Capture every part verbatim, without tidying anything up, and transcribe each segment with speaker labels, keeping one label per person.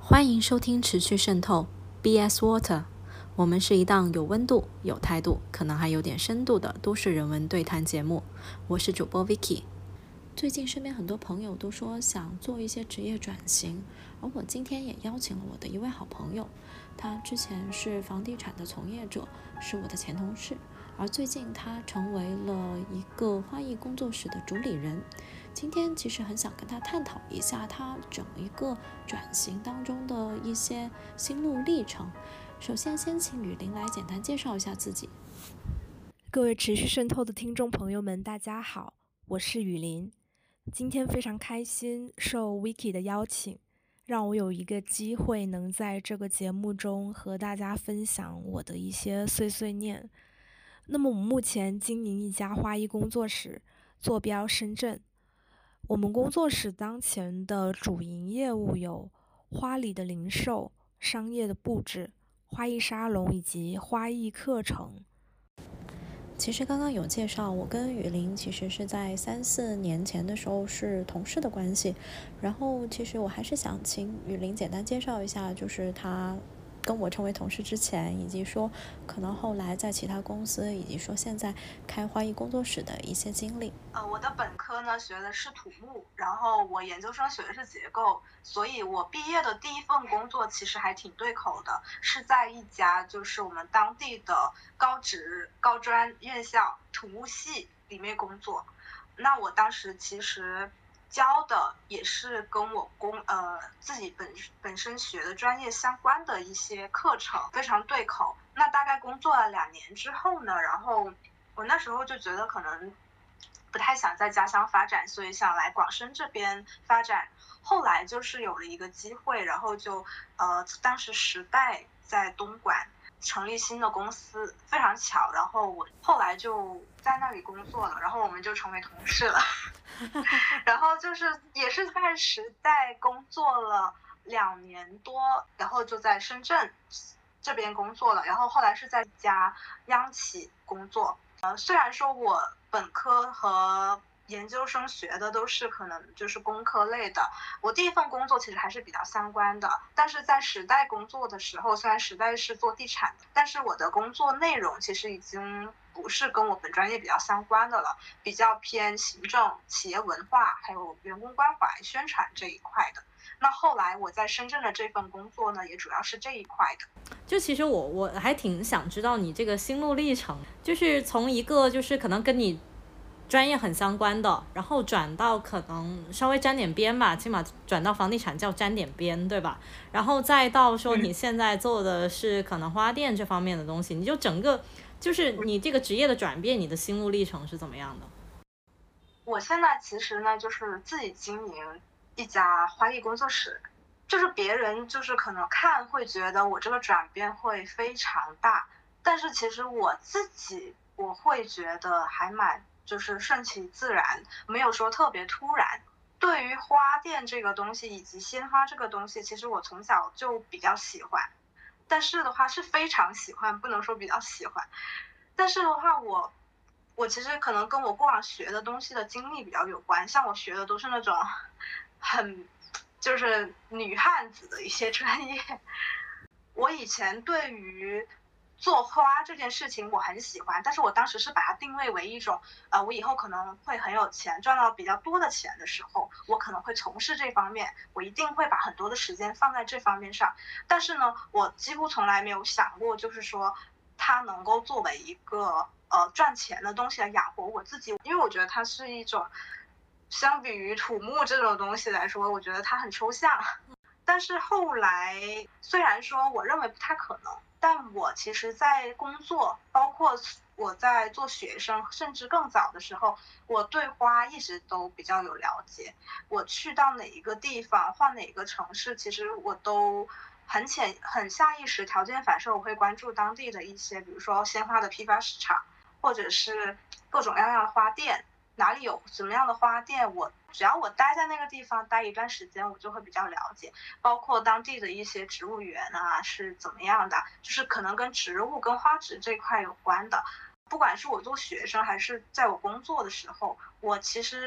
Speaker 1: 欢迎收听持续渗透 B S Water， 我们是一档有温度、有态度，可能还有点深度的都市人文对谈节目。我是主播 Vicky。最近身边很多朋友都说想做一些职业转型，而我今天也邀请了我的一位好朋友，他之前是房地产的从业者，是我的前同事，而最近他成为了一个花艺工作室的主理人。今天其实很想跟他探讨一下他整一个转型当中的一些心路历程。首先先请雨林来简单介绍一下自己。
Speaker 2: 各位持续渗透的听众朋友们，大家好，我是雨林。今天非常开心受 Vicky 的邀请，让我有一个机会能在这个节目中和大家分享我的一些碎碎念。那么我目前经营一家花艺工作室，坐标深圳。我们工作室当前的主营业务有花礼的零售、商业的布置、花艺沙龙以及花艺课程。
Speaker 1: 其实刚刚有介绍，我跟雨林其实是在三四年前的时候是同事的关系，然后其实我还是想请雨林简单介绍一下，就是他跟我成为同事之前，以及说可能后来在其他公司，以及说现在开花艺工作室的一些经历。
Speaker 3: 呃，我的本科呢学的是土木，然后我研究生学的是结构，所以我毕业的第一份工作其实还挺对口的，是在一家就是我们当地的高职高专院校土木系里面工作。那我当时其实教的也是跟我工呃自己本本身学的专业相关的一些课程，非常对口。那大概工作了两年之后呢，然后我那时候就觉得可能不太想在家乡发展，所以想来广深这边发展。后来就是有了一个机会，然后就呃当时时代在东莞成立新的公司，非常巧，然后我后来就在那里工作了，然后我们就成为同事了。然后就是也是在时代工作了两年多，然后就在深圳这边工作了，然后后来是在一家央企工作。呃，虽然说我本科和研究生学的都是可能就是工科类的，我第一份工作其实还是比较相关的，但是在时代工作的时候，虽然时代是做地产的，但是我的工作内容其实已经不是跟我本专业比较相关的了，比较偏行政、企业文化还有员工关怀、宣传这一块的。那后来我在深圳的这份工作呢，也主要是这一块的。
Speaker 1: 就其实我我还挺想知道你这个心路历程，就是从一个就是可能跟你专业很相关的，然后转到可能稍微沾点边吧，起码转到房地产叫沾点边，对吧？然后再到说你现在做的是可能花店这方面的东西，你就整个就是你这个职业的转变，你的心路历程是怎么样的？
Speaker 3: 我现在其实呢，就是自己经营一家花艺工作室，就是别人就是可能看会觉得我这个转变会非常大，但是其实我自己我会觉得还蛮就是顺其自然，没有说特别突然。对于花店这个东西以及鲜花这个东西，其实我从小就比较喜欢，但是的话是非常喜欢，不能说比较喜欢。但是的话我我其实可能跟我过往学的东西的经历比较有关，像我学的都是那种很就是女汉子的一些专业。我以前对于做花这件事情我很喜欢，但是我当时是把它定位为一种呃，我以后可能会很有钱，赚到比较多的钱的时候，我可能会从事这方面，我一定会把很多的时间放在这方面上。但是呢，我几乎从来没有想过，就是说它能够作为一个呃赚钱的东西来养活我自己，因为我觉得它是一种相比于土木这种东西来说，我觉得它很抽象。但是后来虽然说我认为不太可能，但我其实在工作，包括我在做学生，甚至更早的时候，我对花一直都比较有了解。我去到哪一个地方，换哪个城市，其实我都很浅很下意识条件反射，我会关注当地的一些，比如说鲜花的批发市场，或者是各种各样的花店，哪里有什么样的花店，我只要我待在那个地方待一段时间，我就会比较了解，包括当地的一些植物园啊是怎么样的，就是可能跟植物跟花植这块有关的。不管是我做学生还是在我工作的时候，我其实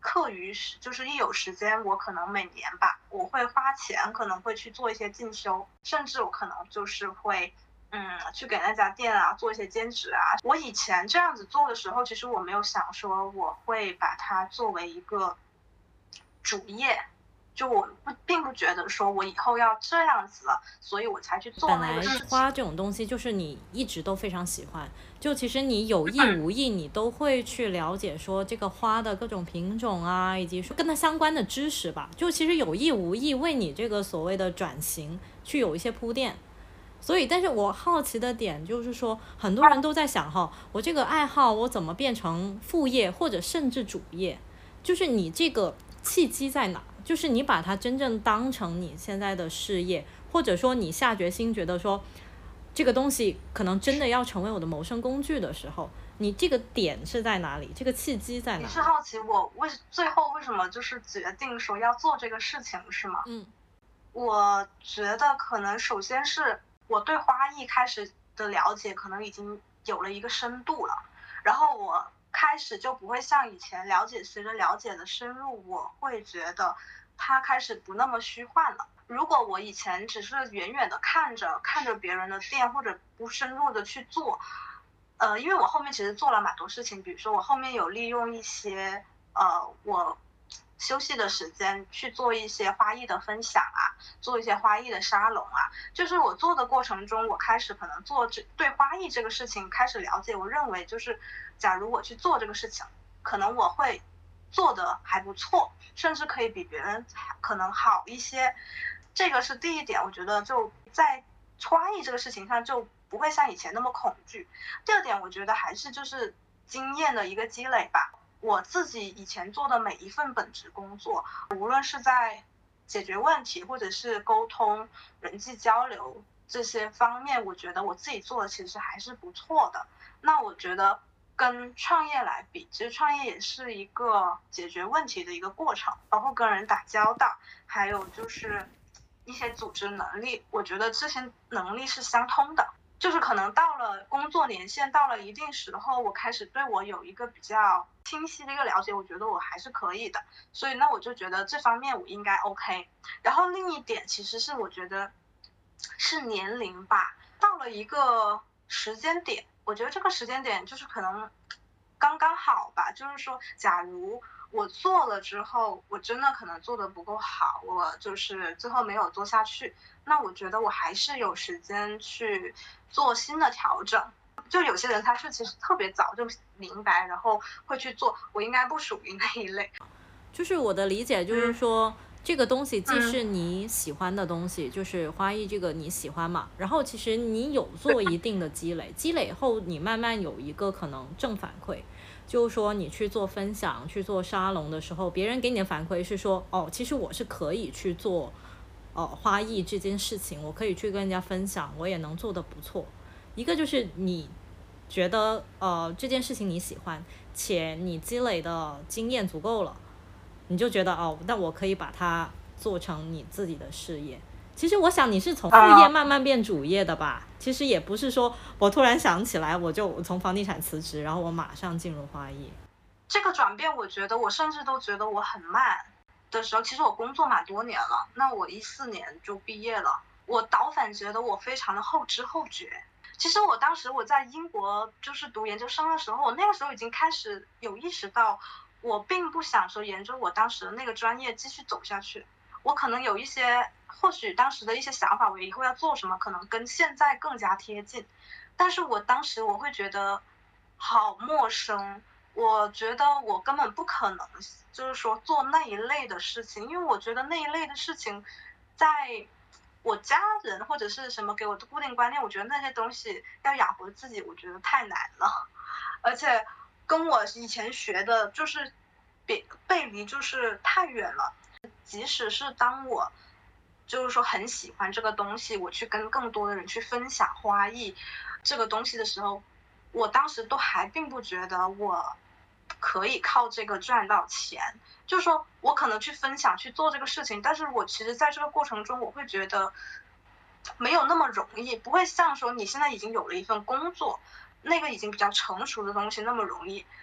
Speaker 3: 课余时，就是一有时间，我可能每年吧，我会花钱，可能会去做一些进修，甚至我可能就是会，嗯，去给那家店啊做一些兼职啊。我以前这样子做的时候，其实我没有想说我会把它作为一个主业。就我不并不觉得说我以后要这样子了，所以我才去做那个事情。
Speaker 1: 本来花这种东西就是你一直都非常喜欢，就其实你有意无意你都会去了解说这个花的各种品种啊，以及说跟它相关的知识吧，就其实有意无意为你这个所谓的转型去有一些铺垫。所以但是我好奇的点就是说，很多人都在想哈，我这个爱好我怎么变成副业或者甚至主业，就是你这个契机在哪？就是你把它真正当成你现在的事业，或者说你下决心觉得说这个东西可能真的要成为我的谋生工具的时候，你这个点是在哪里？这个契机在哪里？
Speaker 3: 你是好奇我为最后为什么就是决定说要做这个事情是吗？
Speaker 1: 嗯，
Speaker 3: 我觉得可能首先是我对花艺开始的了解可能已经有了一个深度了，然后我开始就不会像以前了解，随着了解的深入，我会觉得它开始不那么虚幻了。如果我以前只是远远的看着看着别人的店，或者不深入的去做，呃，因为我后面其实做了蛮多事情，比如说我后面有利用一些呃我休息的时间去做一些花艺的分享啊，做一些花艺的沙龙啊。就是我做的过程中，我开始可能做这对花艺这个事情开始了解，我认为就是假如我去做这个事情，可能我会做得还不错，甚至可以比别人可能好一些。这个是第一点，我觉得就在花艺这个事情上就不会像以前那么恐惧。第二点，我觉得还是就是经验的一个积累吧。我自己以前做的每一份本职工作，无论是在解决问题或者是沟通、人际交流这些方面，我觉得我自己做的其实还是不错的。那我觉得跟创业来比，其实创业也是一个解决问题的一个过程，包括跟人打交道，还有就是一些组织能力，我觉得这些能力是相通的。就是可能到了工作年限到了一定时候，我开始对我有一个比较清晰的一个了解，我觉得我还是可以的，所以那我就觉得这方面我应该 OK。 然后另一点其实是我觉得是年龄吧，到了一个时间点，我觉得这个时间点就是可能刚刚好吧，就是说假如我做了之后，我真的可能做得不够好，我就是最后没有做下去，那我觉得我还是有时间去做新的调整。就有些人他是其实特别早就明白，然后会去做，我应该不属于那一类。
Speaker 1: 就是我的理解就是说、嗯、这个东西既是你喜欢的东西、嗯、就是花艺这个你喜欢嘛，然后其实你有做一定的积累，积累后你慢慢有一个可能正反馈，就是说你去做分享去做沙龙的时候，别人给你的反馈是说哦，其实我是可以去做呃花艺这件事情，我可以去跟人家分享，我也能做得不错。一个就是你觉得呃这件事情你喜欢，且你积累的经验足够了，你就觉得哦，那我可以把它做成你自己的事业。其实我想你是从副业慢慢变主业的吧、uh, 其实也不是说我突然想起来我就从房地产辞职，然后我马上进入花艺。
Speaker 3: 这个转变我觉得我甚至都觉得我很慢的时候，其实我工作蛮多年了，那我一四年就毕业了，我倒反觉得我非常的后知后觉。其实我当时我在英国就是读研究生的时候，我那个时候已经开始有意识到我并不想说沿着我当时的那个专业继续走下去，我可能有一些或许当时的一些想法，我以后要做什么可能跟现在更加贴近，但是我当时我会觉得好陌生，我觉得我根本不可能就是说做那一类的事情，因为我觉得那一类的事情在我家人或者是什么给我的固定观念，我觉得那些东西要养活自己我觉得太难了，而且跟我以前学的就是背背离就是太远了。即使是当我就是说很喜欢这个东西，我去跟更多的人去分享花艺这个东西的时候，我当时都还并不觉得我可以靠这个赚到钱，就是说我可能去分享去做这个事情，但是我其实在这个过程中我会觉得没有那么容易，不会像说你现在已经有了一份工作，那个已经比较成熟的东西那么容易。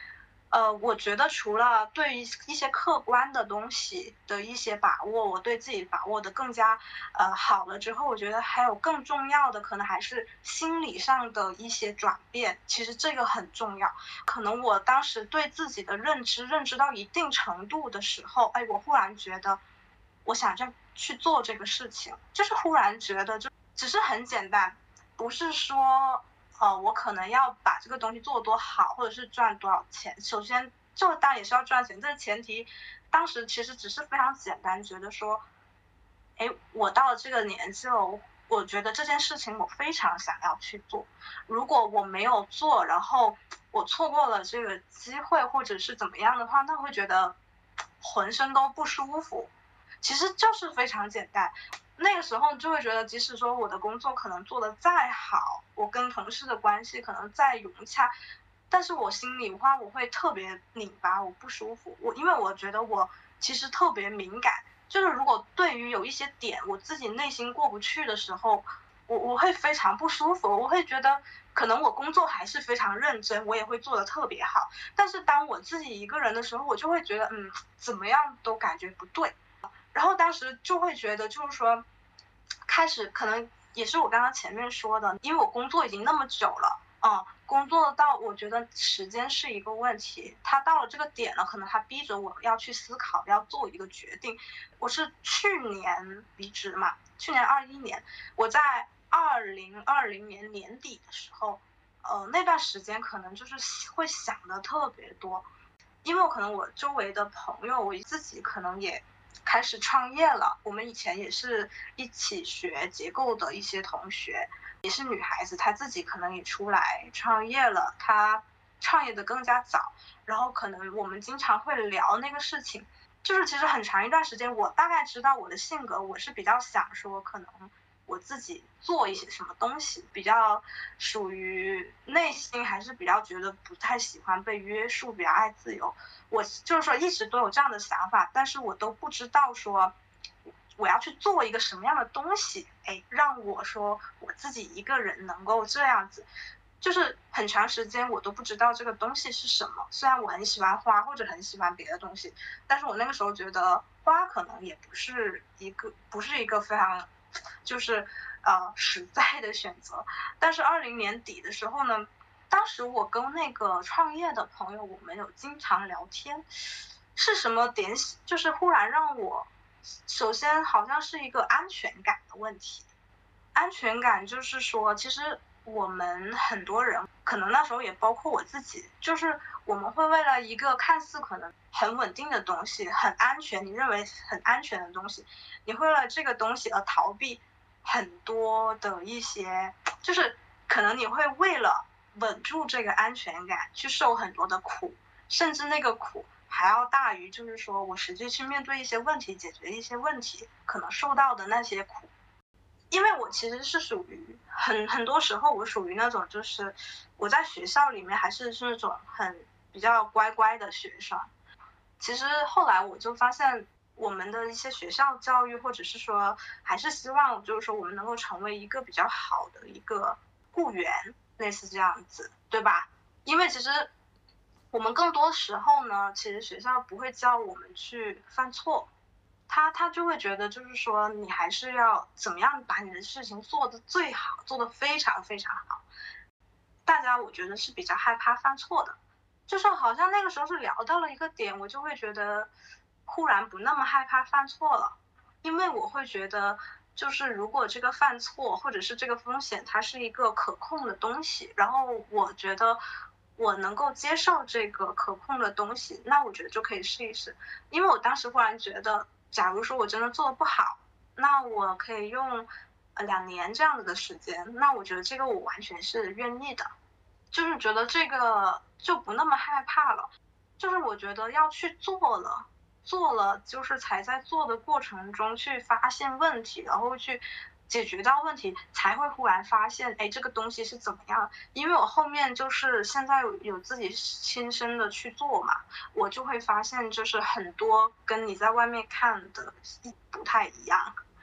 Speaker 3: 呃，我觉得除了对于一些客观的东西的一些把握，我对自己把握的更加呃好了之后，我觉得还有更重要的，可能还是心理上的一些转变。其实这个很重要。可能我当时对自己的认知认知到一定程度的时候，哎，我忽然觉得我想这去做这个事情，就是忽然觉得就只是很简单，不是说。呃，我可能要把这个东西做多好，或者是赚多少钱。首先，这当然也是要赚钱，这是前提。当时其实只是非常简单，觉得说，哎，我到了这个年纪了，我觉得这件事情我非常想要去做。如果我没有做，然后我错过了这个机会，或者是怎么样的话，那我会觉得浑身都不舒服。其实就是非常简单。那个时候就会觉得，即使说我的工作可能做得再好，我跟同事的关系可能再融洽，但是我心里话我会特别拧巴，我不舒服。我因为我觉得我其实特别敏感，就是如果对于有一些点我自己内心过不去的时候，我我会非常不舒服。我会觉得可能我工作还是非常认真，我也会做得特别好，但是当我自己一个人的时候，我就会觉得嗯怎么样都感觉不对。然后当时就会觉得，就是说，开始可能也是我刚刚前面说的，因为我工作已经那么久了，嗯，工作到我觉得时间是一个问题，他到了这个点了，可能他逼着我要去思考，要做一个决定。我是去年离职嘛，去年二一年，我在二零二零年年底的时候，呃，那段时间可能就是会想的特别多，因为我可能我周围的朋友，我自己可能也开始创业了。我们以前也是一起学结构的一些同学，也是女孩子，她自己可能也出来创业了，她创业的更加早。然后可能我们经常会聊那个事情，就是其实很长一段时间，我大概知道我的性格，我是比较想说可能我自己做一些什么东西，比较属于内心还是比较觉得不太喜欢被约束，比较爱自由。我就是说一直都有这样的想法，但是我都不知道说我要去做一个什么样的东西，哎，让我说我自己一个人能够这样子。就是很长时间我都不知道这个东西是什么。虽然我很喜欢花或者很喜欢别的东西，但是我那个时候觉得花可能也不是一个不是一个非常就是呃实在的选择。但是二零年底的时候呢，当时我跟那个创业的朋友，我们有经常聊天，是什么点？就是忽然让我，首先好像是一个安全感的问题。安全感就是说，其实我们很多人，可能那时候也包括我自己，就是我们会为了一个看似可能很稳定的东西，很安全，你认为很安全的东西，你会为了这个东西而逃避很多的一些，就是可能你会为了稳住这个安全感去受很多的苦，甚至那个苦还要大于就是说我实际去面对一些问题，解决一些问题可能受到的那些苦。因为我其实是属于很很多时候我属于那种就是我在学校里面还是是那种很比较乖乖的学生。其实后来我就发现我们的一些学校教育，或者是说还是希望就是说我们能够成为一个比较好的一个雇员，类似这样子，对吧？因为其实我们更多时候呢，其实学校不会教我们去犯错。他他就会觉得就是说你还是要怎么样把你的事情做得最好，做得非常非常好。大家我觉得是比较害怕犯错的，就是好像那个时候是聊到了一个点，我就会觉得忽然不那么害怕犯错了。因为我会觉得就是如果这个犯错或者是这个风险它是一个可控的东西，然后我觉得我能够接受这个可控的东西，那我觉得就可以试一试。因为我当时忽然觉得假如说我真的做得不好，那我可以用呃两年这样子的时间，那我觉得这个我完全是愿意的，就是觉得这个就不那么害怕了。就是我觉得要去做了，做了就是才在做的过程中去发现问题，然后去解决到问题，才会忽然发现，哎，这个东西是怎么样。因为我后面就是现在有有自己亲身的去做嘛，我就会发现就是很多跟你在外面看的不太一样。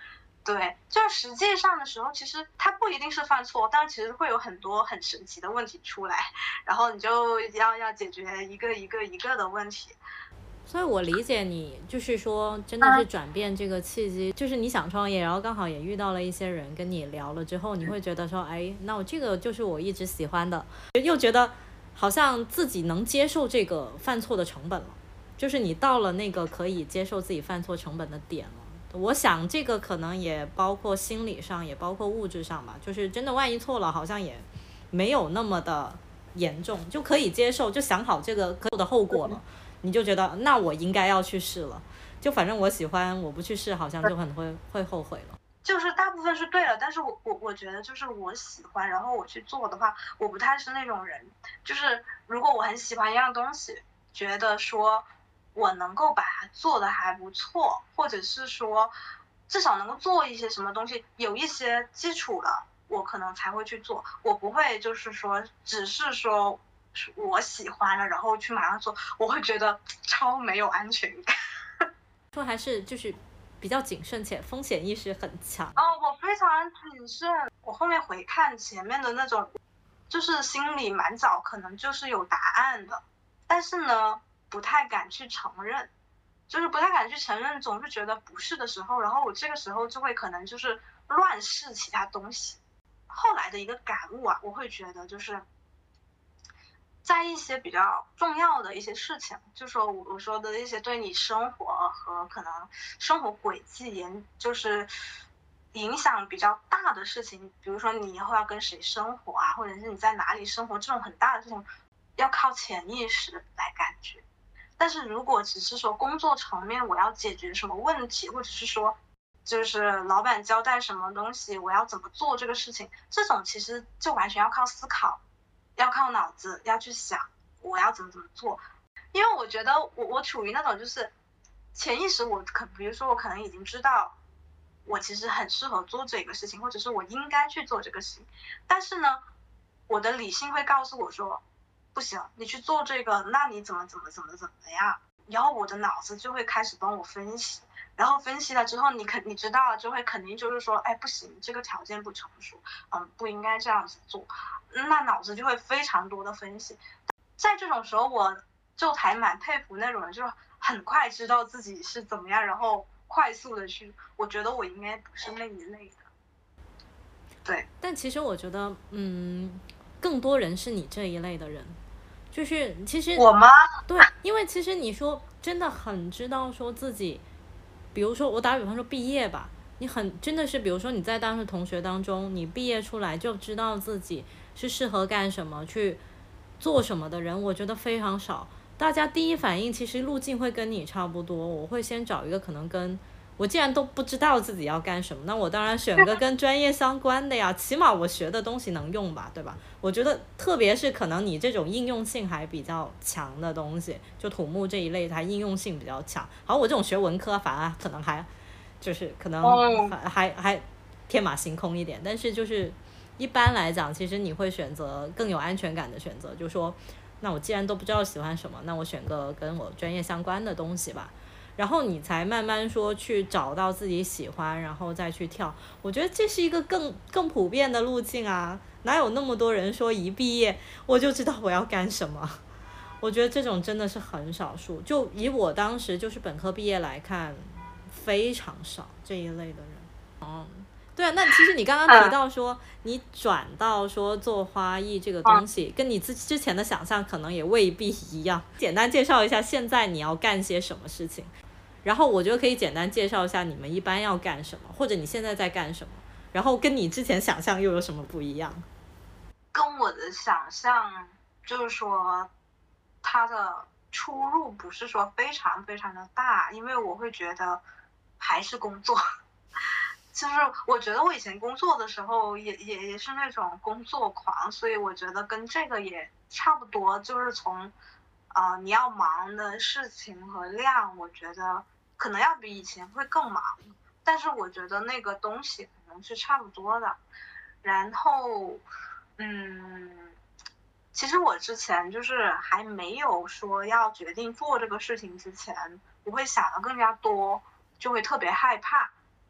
Speaker 3: 对，就是实际上的时候，其实它不一定是犯错，但是其实会有很多很神奇的问题出来，然后你就要要解决一个一个一个的问题。
Speaker 1: 所以我理解你，就是说真的是转变这个契机，嗯、就是你想创业，然后刚好也遇到了一些人跟你聊了之后，你会觉得说，哎，那我这个就是我一直喜欢的，又觉得好像自己能接受这个犯错的成本了，就是你到了那个可以接受自己犯错成本的点了。我想这个可能也包括心理上，也包括物质上吧，就是真的万一错了，好像也没有那么的严重，就可以接受，就想好这个可有的后果了，你就觉得那我应该要去试了，就反正我喜欢，我不去试好像就很会会后悔了。
Speaker 3: 就是大部分是对了，但是我我我觉得就是我喜欢，然后我去做的话，我不太是那种人，就是如果我很喜欢一样东西，觉得说我能够把它做的还不错，或者是说至少能够做一些什么东西，有一些基础了，我可能才会去做。我不会就是说只是说我喜欢了然后去马上做，我会觉得超没有安全感。
Speaker 1: 说还是就是比较谨慎且风险意识很强。
Speaker 3: 哦，我非常谨慎。我后面回看前面的那种，就是心里蛮早可能就是有答案的，但是呢不太敢去承认，就是不太敢去承认，总是觉得不是的时候，然后我这个时候就会可能就是乱试其他东西。后来的一个感悟啊，我会觉得就是在一些比较重要的一些事情，就说我说的一些对你生活和可能生活轨迹研就是影响比较大的事情，比如说你以后要跟谁生活啊，或者是你在哪里生活，这种很大的事情要靠潜意识来感觉。但是如果只是说工作层面我要解决什么问题，或者是说就是老板交代什么东西我要怎么做这个事情，这种其实就完全要靠思考，要靠脑子，要去想我要怎么怎么做。因为我觉得我我处于那种就是潜意识，我可比如说我可能已经知道我其实很适合做这个事情，或者是我应该去做这个事情，但是呢我的理性会告诉我说不行，你去做这个，那你怎么怎么怎么怎么样，然后我的脑子就会开始帮我分析，然后分析了之后你肯你知道了就会肯定就是说，哎不行，这个条件不成熟，嗯不应该这样子做，那脑子就会非常多的分析。在这种时候我就还蛮佩服那种人，就是很快知道自己是怎么样，然后快速的去，我觉得我应该不是那一类的。对，
Speaker 1: 但其实我觉得嗯更多人是你这一类的人，就是其实
Speaker 3: 我吗？
Speaker 1: 对，因为其实你说真的很知道说自己，比如说我打比方说毕业吧，你很真的是比如说你在当时同学当中，你毕业出来就知道自己是适合干什么去做什么的人，我觉得非常少。大家第一反应其实路径会跟你差不多，我会先找一个可能跟我既然都不知道自己要干什么，那我当然选个跟专业相关的呀，起码我学的东西能用吧，对吧？我觉得特别是可能你这种应用性还比较强的东西，就土木这一类它应用性比较强。好，我这种学文科反而可能还就是可能还还还天马行空一点，但是就是一般来讲，其实你会选择更有安全感的选择，就说那我既然都不知道喜欢什么，那我选个跟我专业相关的东西吧。然后你才慢慢说去找到自己喜欢，然后再去跳。我觉得这是一个更更普遍的路径啊，哪有那么多人说一毕业我就知道我要干什么？我觉得这种真的是很少数。就以我当时就是本科毕业来看，非常少这一类的人。嗯，对啊，那其实你刚刚提到说你转到说做花艺这个东西，跟你之之前的想象可能也未必一样。简单介绍一下现在你要干些什么事情。然后我觉得可以简单介绍一下你们一般要干什么，或者你现在在干什么，然后跟你之前想象又有什么不一样？
Speaker 3: 跟我的想象就是说它的出入不是说非常非常的大，因为我会觉得还是工作。就是我觉得我以前工作的时候也也也是那种工作狂，所以我觉得跟这个也差不多，就是从呃你要忙的事情和量，我觉得可能要比以前会更忙，但是我觉得那个东西可能是差不多的。然后嗯其实我之前就是还没有说要决定做这个事情之前，我会想的更加多，就会特别害怕，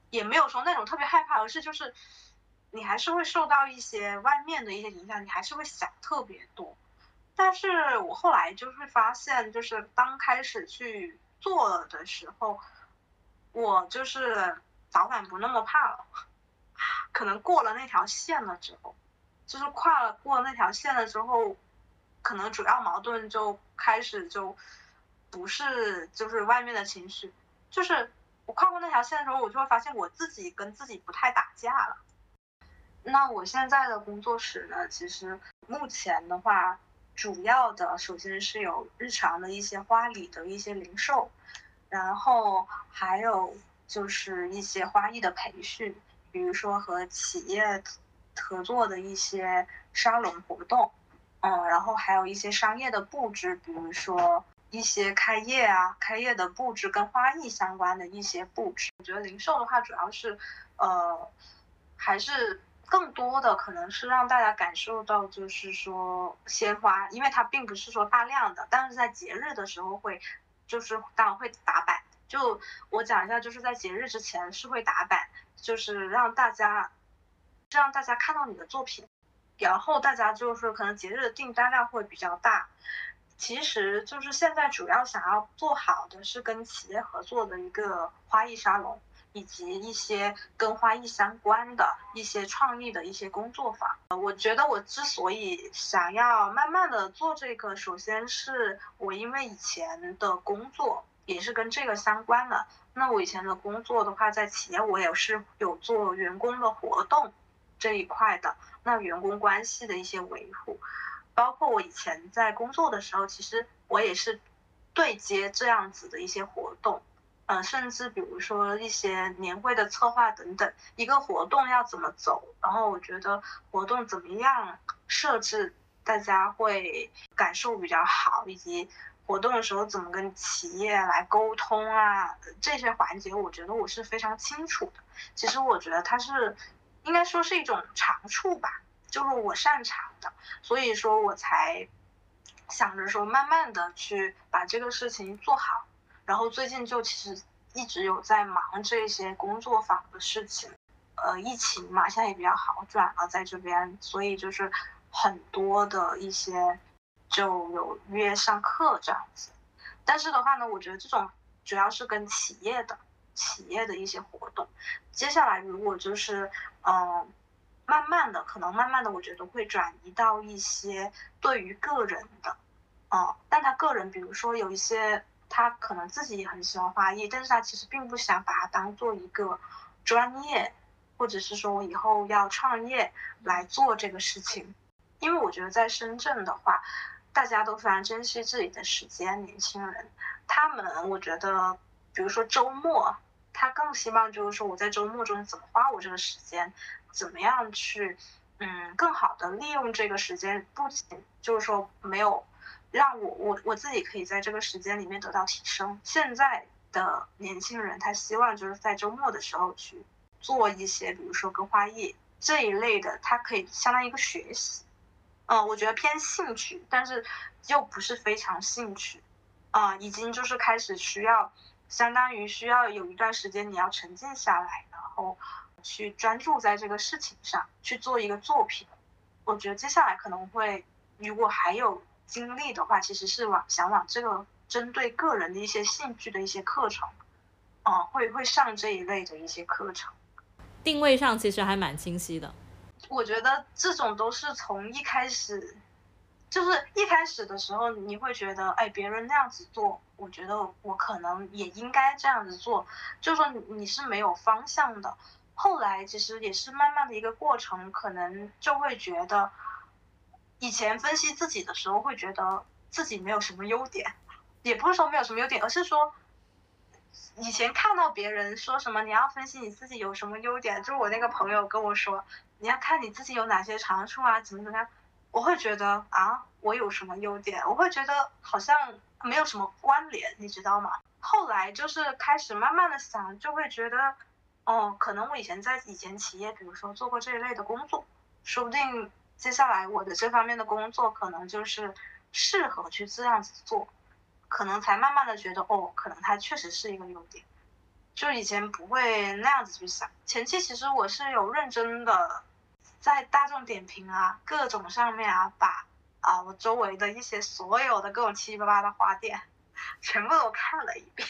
Speaker 3: 也没有说那种特别害怕，而是就是你还是会受到一些外面的一些影响，你还是会想特别多。但是我后来就会发现，就是当开始去做的时候，我就是早晚不那么怕了。可能过了那条线了之后，就是跨了过那条线了之后，可能主要矛盾就开始就不是就是外面的情绪，就是我跨过那条线的时候，我就会发现我自己跟自己不太打架了。那我现在的工作室呢，其实目前的话，主要的首先是有日常的一些花礼的一些零售，然后还有就是一些花艺的培训，比如说和企业合作的一些沙龙活动，嗯，然后还有一些商业的布置，比如说一些开业啊，开业的布置跟花艺相关的一些布置。我觉得零售的话，主要是呃，还是更多的可能是让大家感受到，就是说鲜花，因为它并不是说大量的，但是在节日的时候会，就是当然会打版。就我讲一下，就是在节日之前是会打版，就是让大家让大家看到你的作品，然后大家就是可能节日的订单量会比较大。其实就是现在主要想要做好的是跟企业合作的一个花艺沙龙，以及一些跟花艺相关的一些创意的一些工作坊。我觉得我之所以想要慢慢的做这个，首先是我因为以前的工作也是跟这个相关的。那我以前的工作的话，在企业我也是有做员工的活动这一块的，那员工关系的一些维护，包括我以前在工作的时候，其实我也是对接这样子的一些活动。嗯、呃，甚至比如说一些年会的策划等等，一个活动要怎么走，然后我觉得活动怎么样设置，大家会感受比较好，以及活动的时候怎么跟企业来沟通啊，这些环节我觉得我是非常清楚的。其实我觉得它是应该说是一种长处吧，就是我擅长的，所以说我才想着说慢慢的去把这个事情做好。然后最近就其实一直有在忙这些工作坊的事情，呃，疫情嘛，现在也比较好转了，在这边，所以就是很多的一些就有约上课这样子。但是的话呢，我觉得这种主要是跟企业的企业的一些活动。接下来如果就是嗯、呃，慢慢的，可能慢慢的，我觉得会转移到一些对于个人的，嗯，但他个人，比如说有一些。他可能自己也很喜欢花艺，但是他其实并不想把它当做一个专业，或者是说我以后要创业来做这个事情。因为我觉得在深圳的话，大家都非常珍惜自己的时间，年轻人，他们我觉得，比如说周末，他更希望就是说我在周末中怎么花我这个时间，怎么样去，嗯，更好的利用这个时间，不仅就是说没有。让我我我自己可以在这个时间里面得到提升。现在的年轻人他希望就是在周末的时候去做一些，比如说跟花艺这一类的，它可以相当于一个学习。嗯，我觉得偏兴趣，但是又不是非常兴趣。啊、嗯，已经就是开始需要，相当于需要有一段时间你要沉静下来，然后去专注在这个事情上，去做一个作品。我觉得接下来可能会，如果还有经历的话，其实是往想往这个针对个人的一些兴趣的一些课程，嗯，会会上这一类的一些课程。
Speaker 1: 定位上其实还蛮清晰的。
Speaker 3: 我觉得这种都是从一开始，就是一开始的时候你会觉得，哎，别人那样子做，我觉得我可能也应该这样子做，就是说你是没有方向的。后来其实也是慢慢的一个过程，可能就会觉得。以前分析自己的时候会觉得自己没有什么优点，也不是说没有什么优点，而是说以前看到别人说什么你要分析你自己有什么优点，就是我那个朋友跟我说你要看你自己有哪些长处啊，怎么怎么样，我会觉得啊我有什么优点，我会觉得好像没有什么关联，你知道吗？后来就是开始慢慢的想，就会觉得哦，可能我以前在以前企业比如说做过这一类的工作，说不定接下来我的这方面的工作可能就是适合去这样子做，可能才慢慢的觉得哦，可能它确实是一个优点。 就以前不会那样子去想。前期其实我是有认真的在大众点评啊各种上面啊把啊我周围的一些所有的各种七七八八的花店全部都看了一遍。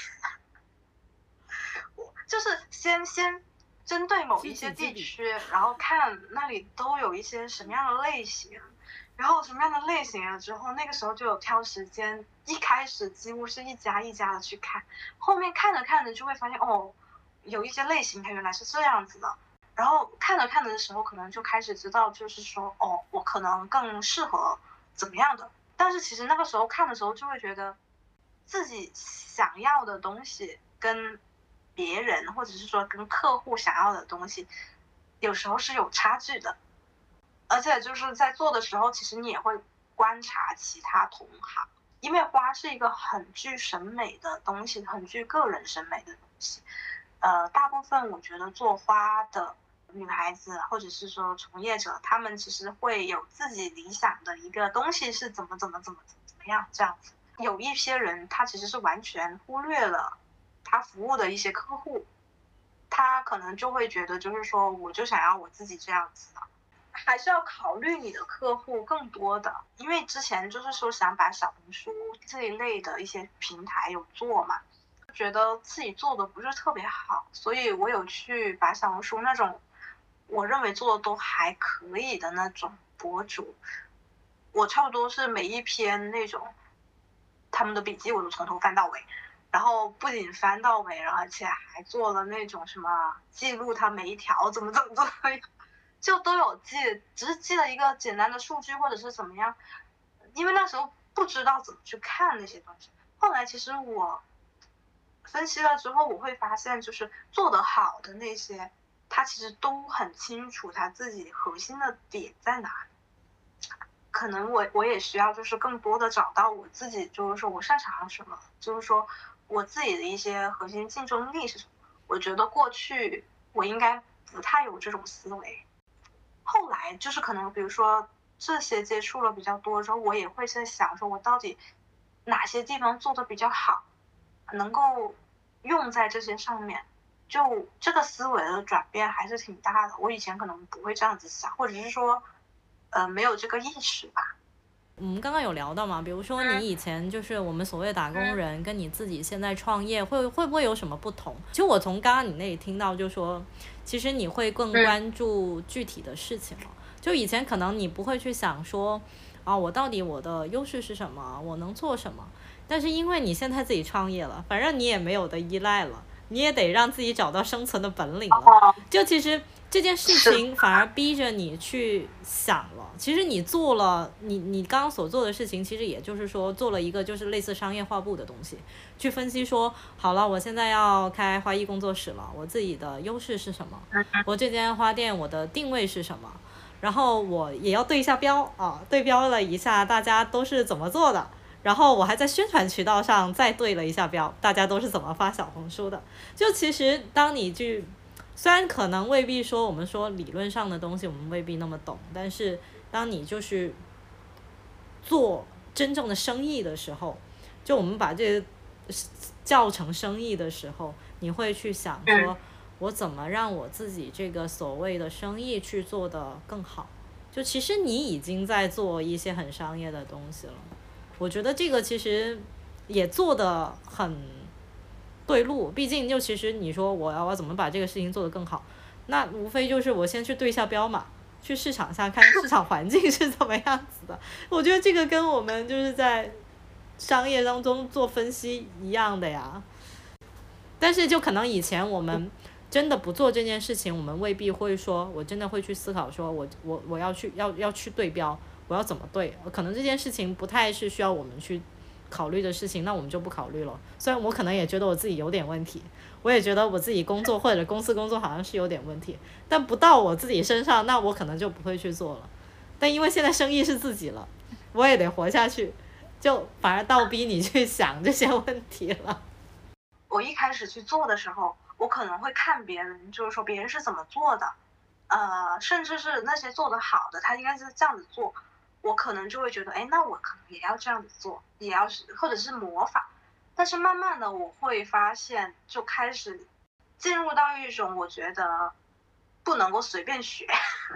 Speaker 3: 我就是先先针对某一些地区，然后看那里都有一些什么样的类型，然后什么样的类型了之后，那个时候就有挑时间，一开始几乎是一家一家的去看，后面看着看着就会发现哦，有一些类型它原来是这样子的，然后看着看着的时候可能就开始知道，就是说哦，我可能更适合怎么样的。但是其实那个时候看的时候就会觉得自己想要的东西跟别人或者是说跟客户想要的东西有时候是有差距的，而且就是在做的时候其实你也会观察其他同行，因为花是一个很具审美的东西，很具个人审美的东西。呃，大部分我觉得做花的女孩子或者是说从业者，他们其实会有自己理想的一个东西是怎么怎么怎么怎么样这样子。有一些人他其实是完全忽略了他服务的一些客户，他可能就会觉得就是说我就想要我自己这样子的，还是要考虑你的客户更多的。因为之前就是说想把小红书这一类的一些平台有做嘛，觉得自己做的不是特别好，所以我有去把小红书那种我认为做的都还可以的那种博主，我差不多是每一篇那种他们的笔记我都从头翻到尾，然后不仅翻到尾，而且还做了那种什么记录他每一条怎么怎么怎么就都有记，只是记了一个简单的数据或者是怎么样，因为那时候不知道怎么去看那些东西。后来其实我分析了之后，我会发现就是做得好的那些他其实都很清楚他自己核心的点在哪里。可能我我也需要就是更多的找到我自己，就是说我擅长什么，就是说我自己的一些核心竞争力是什么。我觉得过去我应该不太有这种思维，后来就是可能比如说这些接触了比较多之后，我也会在想说我到底哪些地方做的比较好，能够用在这些上面。就这个思维的转变还是挺大的，我以前可能不会这样子想，或者是说呃，没有这个意识吧。
Speaker 1: 我们刚刚有聊到嘛，比如说你以前就是我们所谓打工人，跟你自己现在创业会会不会有什么不同？其实我从刚刚你那里听到，就说其实你会更关注具体的事情了。就以前可能你不会去想说啊，我到底我的优势是什么，我能做什么？但是因为你现在自己创业了，反正你也没有的依赖了，你也得让自己找到生存的本领了。就其实这件事情反而逼着你去想了。其实你做了你你刚刚所做的事情，其实也就是说做了一个就是类似商业画布的东西，去分析说好了，我现在要开花艺工作室了，我自己的优势是什么，我这间花店我的定位是什么，然后我也要对一下标啊，对标了一下大家都是怎么做的，然后我还在宣传渠道上再对了一下标，大家都是怎么发小红书的。就其实当你去虽然可能未必说我们说理论上的东西我们未必那么懂，但是当你就是做真正的生意的时候，就我们把这个叫成生意的时候，你会去想说我怎么让我自己这个所谓的生意去做得更好。就其实你已经在做一些很商业的东西了，我觉得这个其实也做得很对路。毕竟就其实你说我要我怎么把这个事情做得更好，那无非就是我先去对一下标嘛，去市场上看市场环境是怎么样子的。我觉得这个跟我们就是在商业当中做分析一样的呀。但是就可能以前我们真的不做这件事情，我们未必会说我真的会去思考说我我我要去要要去对标，我要怎么对，可能这件事情不太是需要我们去考虑的事情，那我们就不考虑了。虽然我可能也觉得我自己有点问题，我也觉得我自己工作或者公司工作好像是有点问题，但不到我自己身上，那我可能就不会去做了。但因为现在生意是自己了，我也得活下去，就反而倒逼你去想这些问题了。
Speaker 3: 我一开始去做的时候，我可能会看别人，就是说别人是怎么做的，呃，甚至是那些做得好的，他应该是这样子做，我可能就会觉得，哎，那我可能也要这样子做，也要是或者是模仿。但是慢慢的我会发现，就开始进入到一种我觉得不能够随便学。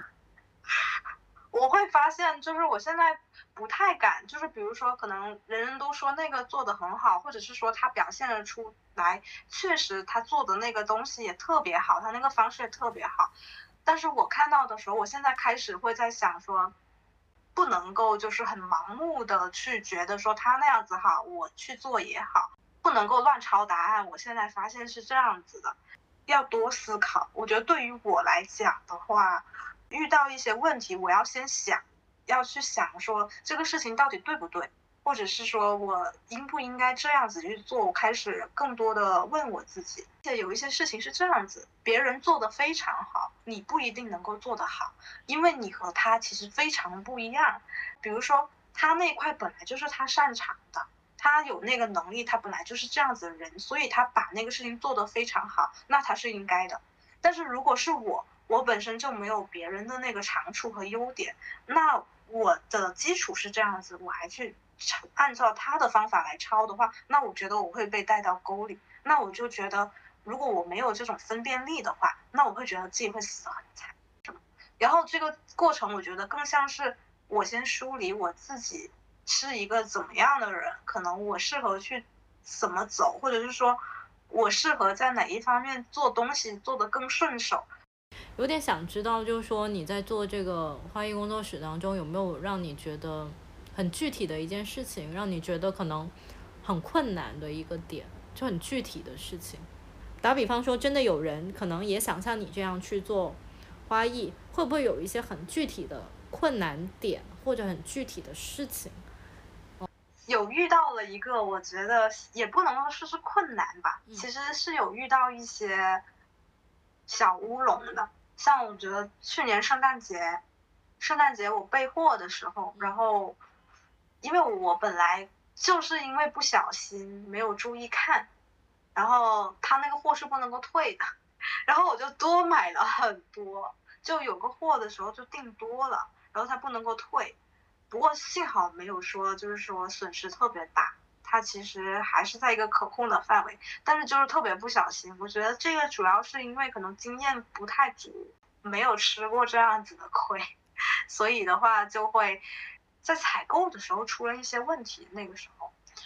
Speaker 3: 我会发现就是我现在不太敢，就是比如说可能人人都说那个做得很好，或者是说他表现得出来确实他做的那个东西也特别好，他那个方式也特别好，但是我看到的时候，我现在开始会在想说不能够就是很盲目的去觉得说他那样子好我去做也好，不能够乱抄答案，我现在发现是这样子的，要多思考。我觉得对于我来讲的话，遇到一些问题我要先想，要去想说这个事情到底对不对，或者是说我应不应该这样子去做，我开始更多的问我自己。而且有一些事情是这样子，别人做得非常好，你不一定能够做得好，因为你和他其实非常不一样。比如说他那块本来就是他擅长的，他有那个能力，他本来就是这样子的人，所以他把那个事情做得非常好，那他是应该的。但是如果是我我本身就没有别人的那个长处和优点，那我的基础是这样子，我还去按照他的方法来抄的话，那我觉得我会被带到沟里。那我就觉得如果我没有这种分辨力的话，那我会觉得自己会死得很惨。然后这个过程我觉得更像是我先梳理我自己是一个怎么样的人，可能我适合去怎么走，或者是说我适合在哪一方面做东西做得更顺手。
Speaker 1: 有点想知道，就是说你在做这个花艺工作室当中，有没有让你觉得很具体的一件事情，让你觉得可能很困难的一个点，就很具体的事情。打比方说，真的有人可能也想像你这样去做花艺，会不会有一些很具体的困难点，或者很具体的事情？
Speaker 3: 有遇到了一个，我觉得也不能说是困难吧，其实是有遇到一些小乌龙的。像我觉得去年圣诞节，圣诞节我备货的时候，然后因为我本来就是因为不小心没有注意看，然后他那个货是不能够退的，然后我就多买了很多，就有个货的时候就订多了，然后他不能够退。不过幸好没有说就是说损失特别大，它其实还是在一个可控的范围，但是就是特别不小心。我觉得这个主要是因为可能经验不太足，没有吃过这样子的亏，所以的话就会在采购的时候出了一些问题。那个时候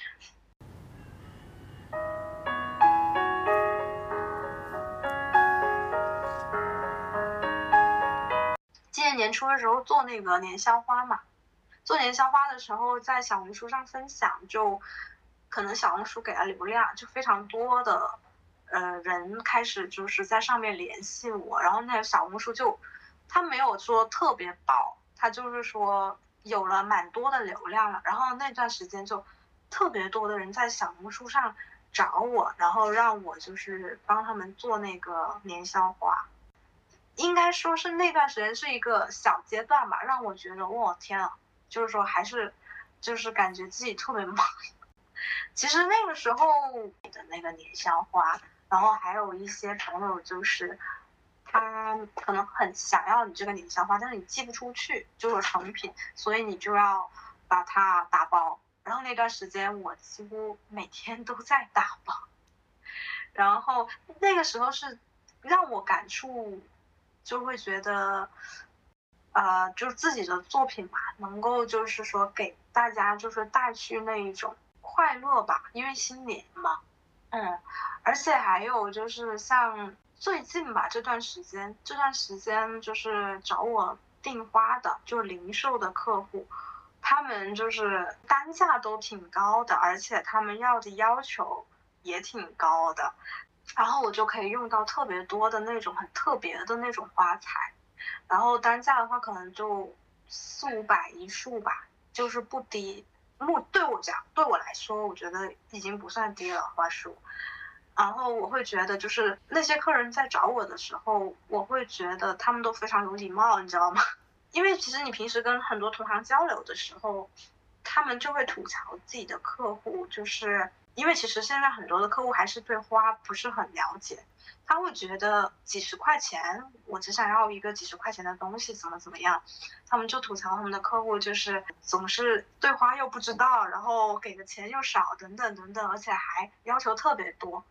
Speaker 3: 今年年初的时候做那个年宵花嘛，做年宵花的时候在小红书上分享，就可能小红书给了流量，就非常多的呃人开始就是在上面联系我，然后那个小红书就他没有说特别爆，他就是说有了蛮多的流量了，然后那段时间就特别多的人在小红书上找我，然后让我就是帮他们做那个年宵花。应该说是那段时间是一个小阶段吧，让我觉得哇天啊，就是说还是就是感觉自己特别忙。其实那个时候的那个年宵花，然后还有一些朋友就是他可能很想要你这个年宵花，但是你寄不出去，就是成品，所以你就要把它打包。然后那段时间我几乎每天都在打包，然后那个时候是让我感触，就会觉得呃，就是自己的作品吧，能够就是说给大家就是带去那一种快乐吧，因为新年嘛。嗯，而且还有就是像最近吧，这段时间这段时间就是找我订花的，就是零售的客户，他们就是单价都挺高的，而且他们要的要求也挺高的，然后我就可以用到特别多的那种很特别的那种花材，然后单价的话可能就四五百一束吧，就是不低。目对我讲，对我来说，我觉得已经不算低了花束。然后我会觉得，就是那些客人在找我的时候，我会觉得他们都非常有礼貌，你知道吗？因为其实你平时跟很多同行交流的时候，他们就会吐槽自己的客户，就是因为其实现在很多的客户还是对花不是很了解，他会觉得几十块钱，我只想要一个几十块钱的东西，怎么怎么样，他们就吐槽他们的客户就是总是对花又不知道，然后给的钱又少，等等等等，而且还要求特别多。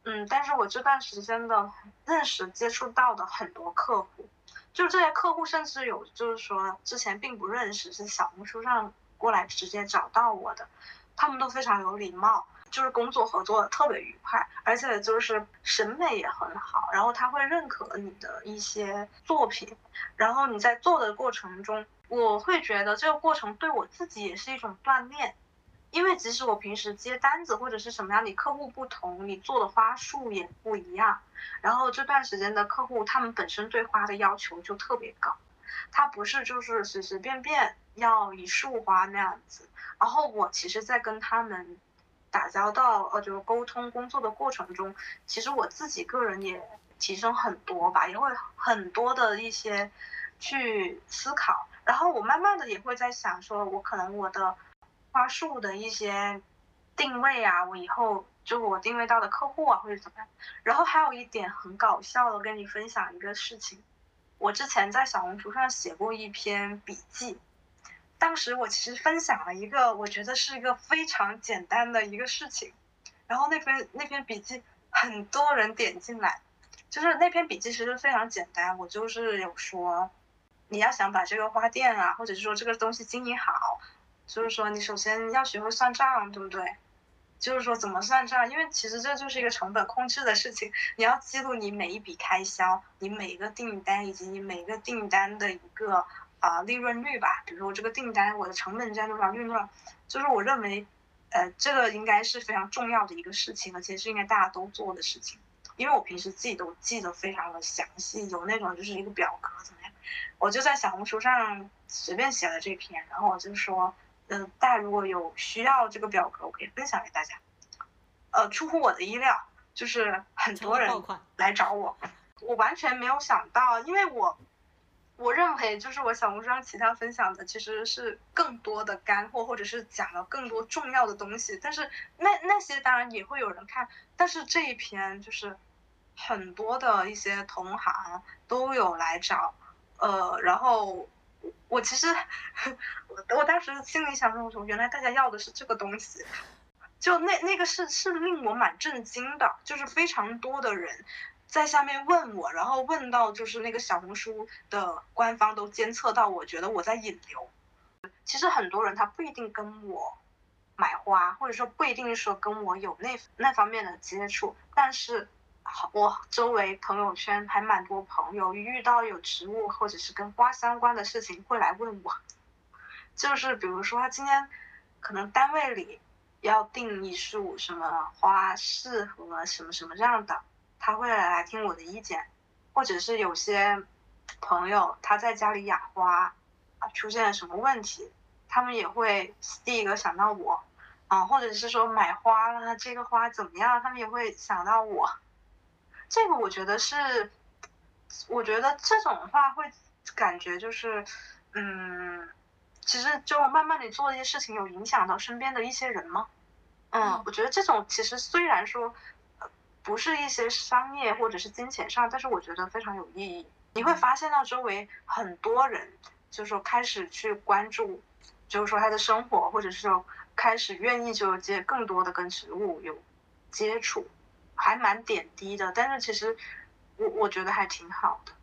Speaker 3: 嗯，但是我这段时间的认识接触到的很多客户，就是这些客户甚至有就是说之前并不认识，是小红书上过来直接找到我的，他们都非常有礼貌，就是工作合作的特别愉快，而且就是审美也很好，然后他会认可你的一些作品，然后你在做的过程中，我会觉得这个过程对我自己也是一种锻炼。因为即使我平时接单子或者是什么样，你客户不同，你做的花束也不一样。然后这段时间的客户，他们本身对花的要求就特别高，他不是就是随随便便要一束花那样子。然后我其实，在跟他们打交道，呃，就是沟通工作的过程中，其实我自己个人也提升很多吧，也会很多的一些去思考。然后我慢慢的也会在想说，我可能我的花束的一些定位啊，我以后就我定位到的客户啊，或者怎么样。然后还有一点很搞笑的，跟你分享一个事情，我之前在小红书上写过一篇笔记，当时我其实分享了一个我觉得是一个非常简单的一个事情，然后那篇那篇笔记很多人点进来，就是那篇笔记其实非常简单，我就是有说，你要想把这个花店啊，或者是说这个东西经营好，就是说你首先要学会算账，对不对？就是说怎么算账，因为其实这就是一个成本控制的事情，你要记录你每一笔开销，你每一个订单以及你每一个订单的一个啊、呃、利润率吧。比如我这个订单我的成本占多少，利润，就是我认为，呃，这个应该是非常重要的一个事情，而且是应该大家都做的事情。因为我平时自己都记得非常的详细，有那种就是一个表格怎么样，我就在小红书上随便写了这篇，然后我就说。嗯、呃，大家如果有需要这个表格，我可以分享给大家。呃，出乎我的意料，就是很多人来找我，我完全没有想到，因为我我认为就是我小红书上其他分享的其实是更多的干货，或者是讲了更多重要的东西，但是那那些当然也会有人看，但是这一篇就是很多的一些同行都有来找，呃，然后。我其实，我我当时心里想说，原来大家要的是这个东西，就那那个是是令我蛮震惊的，就是非常多的人在下面问我，然后问到就是那个小红书的官方都监测到，我觉得我在引流。其实很多人他不一定跟我买花，或者说不一定说跟我有那那方面的接触，但是我周围朋友圈还蛮多朋友遇到有植物或者是跟花相关的事情会来问我，就是比如说他今天可能单位里要订一束什么花适合什么什么样的，他会来听我的意见，或者是有些朋友他在家里养花啊出现了什么问题，他们也会第一个想到我啊，或者是说买花了这个花怎么样，他们也会想到我。这个我觉得是，我觉得这种话会感觉就是，嗯，其实就慢慢的做一些事情有影响到身边的一些人吗？嗯，我觉得这种其实虽然说，呃，不是一些商业或者是金钱上，但是我觉得非常有意义。你会发现到周围很多人，就是说开始去关注，就是说他的生活，或者是说开始愿意就接更多的跟植物有接触，还蛮点滴的。但是其实我我觉得还挺好的。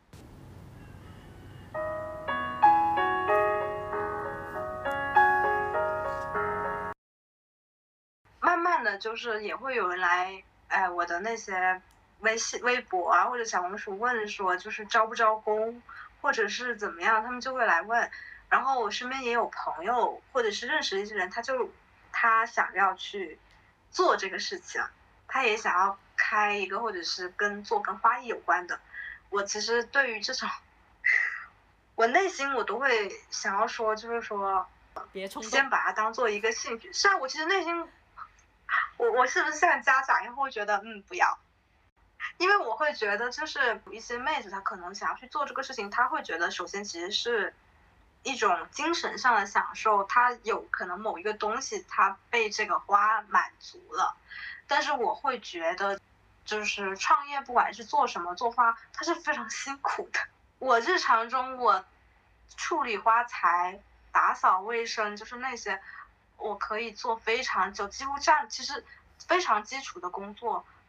Speaker 3: 慢慢的就是也会有人来，哎，我的那些微信、微博啊，或者小红书问说，就是招不招工，或者是怎么样，他们就会来问。然后我身边也有朋友，或者是认识一些人，他就他想要去做这个事情，他也想要开一个，或者是跟做跟花艺有关的。我其实对于这种，我内心我都会想要说，就是说，
Speaker 1: 别冲动，
Speaker 3: 先把它当做一个兴趣。是啊，我其实内心。我我是不是像家长一样会觉得嗯不要，因为我会觉得就是有一些妹子她可能想要去做这个事情，她会觉得首先其实是一种精神上的享受，她有可能某一个东西她被这个花满足了，但是我会觉得就是创业不管是做什么做花，它是非常辛苦的。我日常中我处理花材、打扫卫生，就是那些。我可以做非常久，几乎占其实非常基础的工作，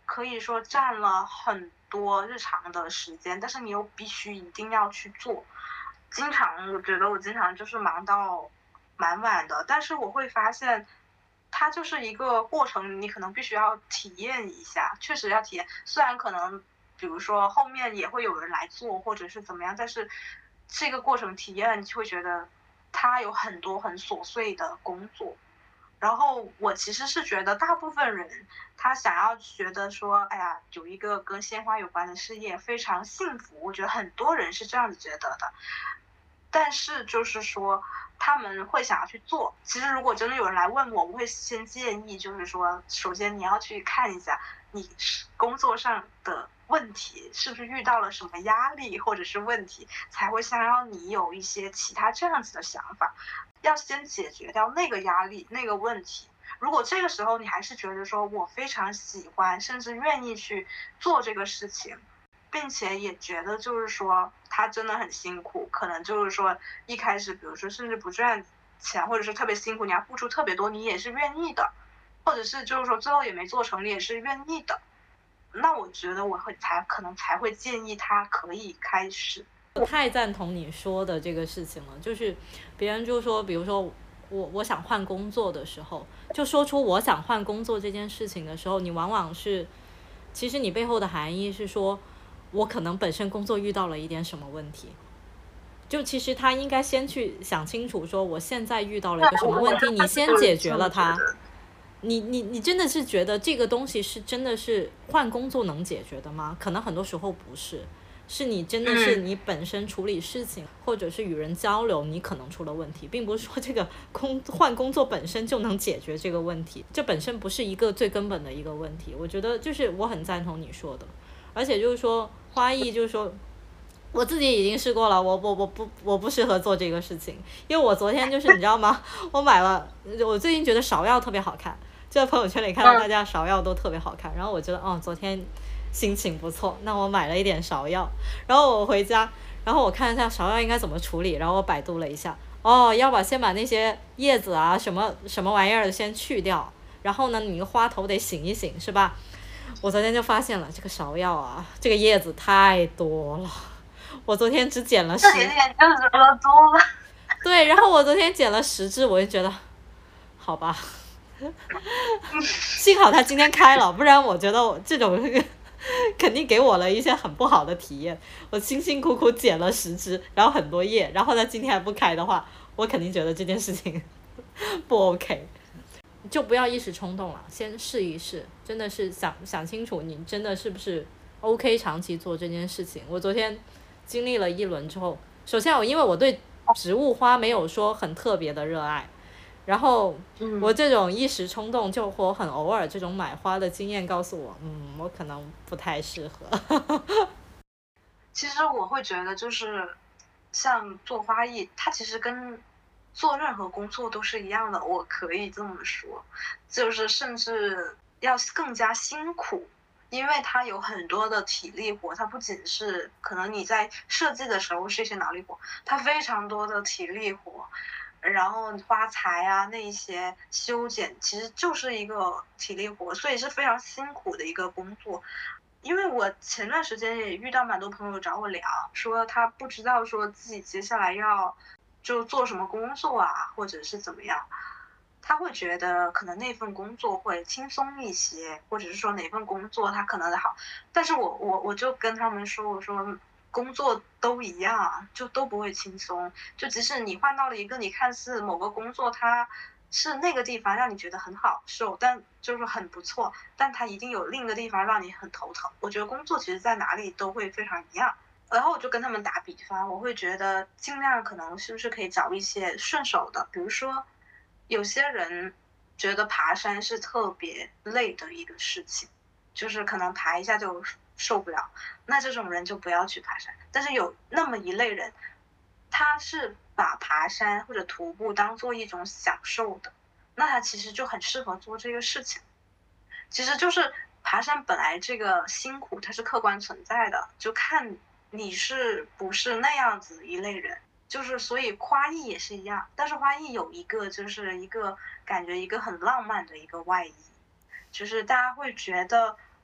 Speaker 3: 可以说占了很多日常的时间，但是你又必须一定要去做。经常我觉得我经常就是忙到蛮晚的，但是我会发现它就是一个过程，你可能必须要体验一下，确实要体验。虽然可能比如说后面也会有人来做或者是怎么样，但是这个过程体验就会觉得它有很多很琐碎的工作。然后我其实是觉得大部分人他想要觉得说，哎呀，有一个跟鲜花有关的事业非常幸福，我觉得很多人是这样子觉得的。但是就是说他们会想要去做。其实如果真的有人来问我，我会先建议就是说，首先你要去看一下你工作上的问题是不是遇到了什么压力或者是问题，才会想要你有一些其他这样子的想法。要先解决掉那个压力那个问题。如果这个时候你还是觉得说我非常喜欢甚至愿意去做这个事情，并且也觉得就是说他真的很辛苦，可能就是说一开始比如说甚至不赚钱，或者是特别辛苦，你要付出特别多，你也是愿意的，或者是就是说最后也没做成，你也是愿意的，那我觉得我会才可能才会建议他可以开始。
Speaker 1: 我太赞同你说的这个事情了，就是别人就说比如说我我想换工作的时候，就说出我想换工作这件事情的时候，你往往是其实你背后的含义是说我可能本身工作遇到了一点什么问题，就其实他应该先去想清楚说我现在遇到了一个什么问题，你先解决了它。你你你真的是觉得这个东西是真的是换工作能解决的吗？可能很多时候不是，是你真的是你本身处理事情、嗯、或者是与人交流你可能出了问题，并不是说这个工换工作本身就能解决这个问题，这本身不是一个最根本的一个问题。我觉得就是我很赞同你说的，而且就是说花艺就是说我自己已经试过了，我我我不我不适合做这个事情，因为我昨天就是你知道吗我买了，我最近觉得芍药特别好看，就在朋友圈里看到大家芍药都特别好看，然后我觉得哦昨天心情不错，那我买了一点芍药，然后我回家，然后我看一下芍药应该怎么处理，然后我百度了一下，哦要把先把那些叶子啊什么什么玩意儿先去掉，然后呢你花头得醒一醒是吧。我昨天就发现了这个芍药啊这个叶子太多了，我昨天只剪了十，
Speaker 3: 这点点就是多了。
Speaker 1: 对，然后我昨天剪了十支，我就觉得好吧幸好它今天开了，不然我觉得我这种肯定给我了一些很不好的体验。我辛辛苦苦剪了十支，然后很多叶，然后它今天还不开的话，我肯定觉得这件事情不 OK。就不要一时冲动了，先试一试，真的是想想清楚你真的是不是 OK 长期做这件事情。我昨天经历了一轮之后，首先我因为我对植物花没有说很特别的热爱，然后我这种一时冲动就我很偶尔这种买花的经验告诉我，嗯，我可能不太适合
Speaker 3: 其实我会觉得就是像做花艺，它其实跟做任何工作都是一样的，我可以这么说，就是甚至要更加辛苦，因为它有很多的体力活，它不仅是可能你在设计的时候是一些脑力活，它非常多的体力活，然后花材啊那一些修剪其实就是一个体力活，所以是非常辛苦的一个工作。因为我前段时间也遇到蛮多朋友找我聊，说他不知道说自己接下来要就做什么工作啊，或者是怎么样，他会觉得可能那份工作会轻松一些，或者是说哪份工作他可能好，但是我我我就跟他们说，我说工作都一样，就都不会轻松，就即使你换到了一个你看似某个工作它是那个地方让你觉得很好受，但就是很不错，但它一定有另一个地方让你很头疼。我觉得工作其实在哪里都会非常一样。然后我就跟他们打比方，我会觉得尽量可能是不是可以找一些顺手的，比如说有些人觉得爬山是特别累的一个事情，就是可能爬一下就受不了，那这种人就不要去爬山。但是有那么一类人，他是把爬山或者徒步当做一种享受的，那他其实就很适合做这个事情。其实就是爬山本来这个辛苦它是客观存在的，就看你是不是那样子一类人。就是所以花艺也是一样，但是花艺有一个就是一个感觉一个很浪漫的一个外衣，就是大家会觉得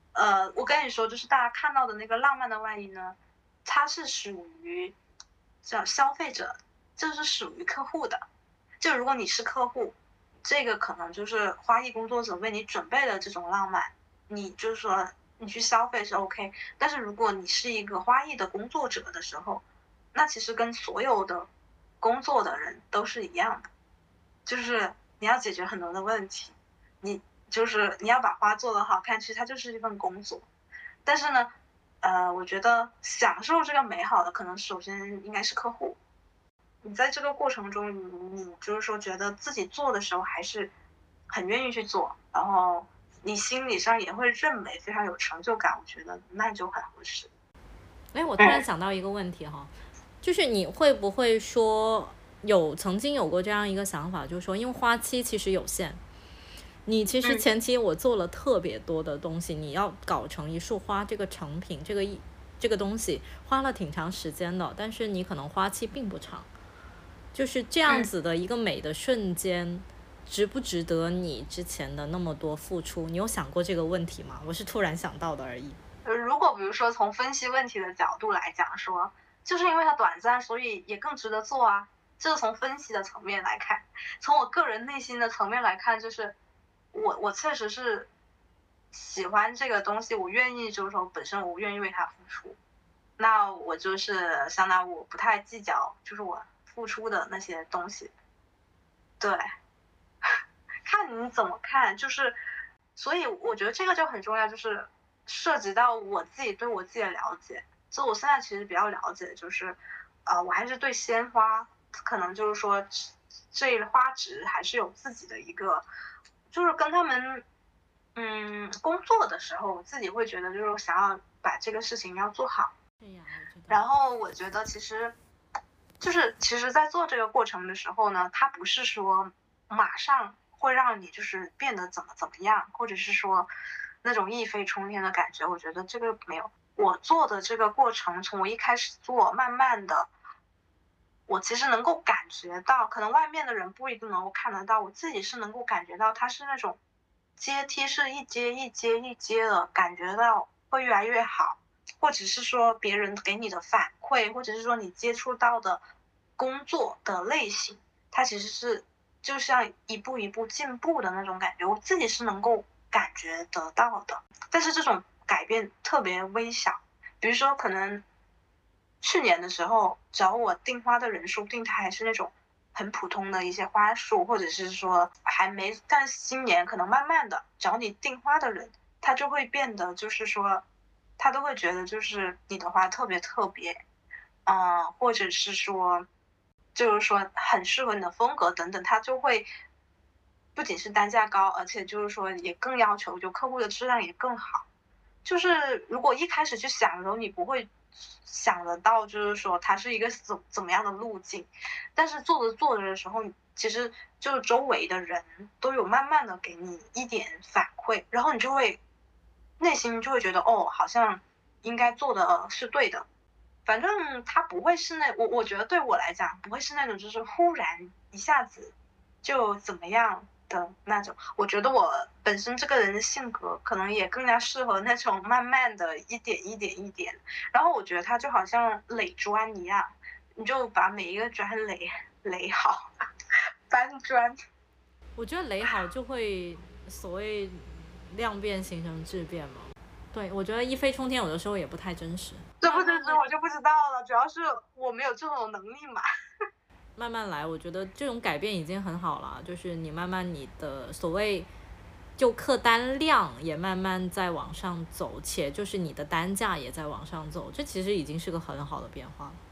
Speaker 3: 呃，我跟你说，就是大家看到的那个浪漫的外衣呢，它是属于叫消费者，这是属于客户的。就如果你是客户，这个可能就是花艺工作者为你准备的这种浪漫，你就是说你去消费是 OK。但是如果你是一个花艺的工作者的时候，那其实跟所有的工作的人都是一样的，就是你要解决很多的问题，你就是你要把花做得好看，其实它就是一份工作。但是呢，呃，我觉得享受这个美好的，可能首先应该是客户。你在这个过程中，你你就是说觉得自己做的时候还是很愿意去做，然后你心理上也会认为非常有成就感，我觉得那就很合适。
Speaker 1: 哎，我突然想到一个问题哈，就是你会不会说有曾经有过这样一个想法，就是说因为花期其实有限，你其实前期我做了特别多的东西，你要搞成一束花这个成品，这个这个东西花了挺长时间的，但是你可能花期并不长，就是这样子的一个美的瞬间，值不值得你之前的那么多付出？你有想过这个问题吗？我是突然想到的而已。
Speaker 3: 如果比如说从分析问题的角度来讲说，就是因为它短暂，所以也更值得做啊。这是从分析的层面来看。从我个人内心的层面来看，就是我我确实是喜欢这个东西，我愿意就是说本身我愿意为它付出，那我就是相当于我不太计较就是我付出的那些东西。对，看你怎么看，就是所以我觉得这个就很重要，就是涉及到我自己对我自己的了解。所以我现在其实比较了解，就是呃我还是对鲜花可能就是说这花植还是有自己的一个，就是跟他们嗯工作的时候，我自己会觉得就是想要把这个事情要做好。然后我觉得其实就是其实在做这个过程的时候呢，它不是说马上会让你就是变得怎么怎么样，或者是说那种一飞冲天的感觉，我觉得这个没有。我做的这个过程，从我一开始做，慢慢的我其实能够感觉到，可能外面的人不一定能够看得到，我自己是能够感觉到，它是那种阶梯是一阶一阶一阶的，感觉到会越来越好，或者是说别人给你的反馈，或者是说你接触到的工作的类型，它其实是就像一步一步进步的那种感觉，我自己是能够感觉得到的。但是这种改变特别微小，比如说可能去年的时候找我订花的人数订它还是那种很普通的一些花束，或者是说还没，但是今年可能慢慢的找你订花的人，他就会变得就是说他都会觉得就是你的花特别特别，嗯、呃，或者是说就是说很适合你的风格等等，他就会不仅是单价高，而且就是说也更要求就客户的质量也更好。就是如果一开始去想的时候，你不会想得到就是说它是一个怎怎么样的路径，但是做着做着的时候，其实就周围的人都有慢慢的给你一点反馈，然后你就会内心就会觉得哦，好像应该做的是对的。反正它不会是那我我觉得对我来讲不会是那种就是忽然一下子就怎么样的那种。我觉得我本身这个人的性格可能也更加适合那种慢慢的一点一点一点，然后我觉得它就好像垒砖一样，你就把每一个砖垒垒好，搬砖。
Speaker 1: 我觉得垒好就会所谓量变形成质变嘛。对，我觉得一飞冲天有的时候也不太真实。
Speaker 3: 这不真实我就不知道了，主要是我没有这种能力嘛。
Speaker 1: 慢慢来，我觉得这种改变已经很好了，就是你慢慢你的所谓就客单量也慢慢在往上走，且就是你的单价也在往上走，这其实已经是个很好的变化了。